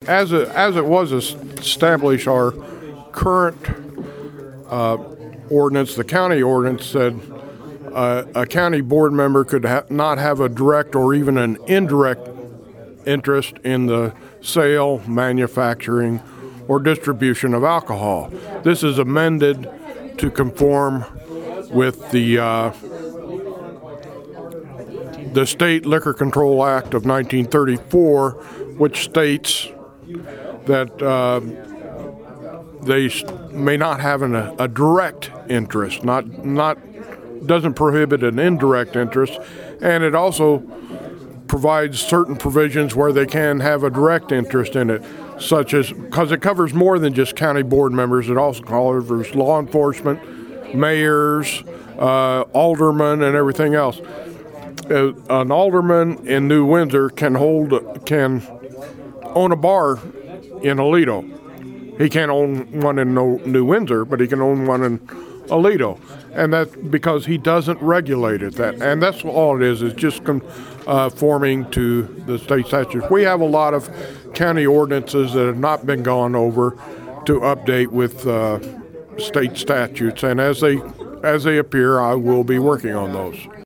as it was established, our current ordinance, the county ordinance, said a county board member could not have a direct or even an indirect interest in the sale, manufacturing, or distribution of alcohol. This is amended to conform with the State Liquor Control Act of 1934, which states that they may not have a direct interest, doesn't prohibit an indirect interest, and it also provides certain provisions where they can have a direct interest in it, such as, because it covers more than just county board members, it also covers law enforcement, mayors, aldermen, and everything else. An alderman in New Windsor can own a bar in Aledo. He can't own one in New Windsor, but he can own one in Aledo, and that's because he doesn't regulate it. And that's all it is. It's just conforming to the state statutes. We have a lot of county ordinances that have not been gone over to update with state statutes, and as they appear, I will be working on those.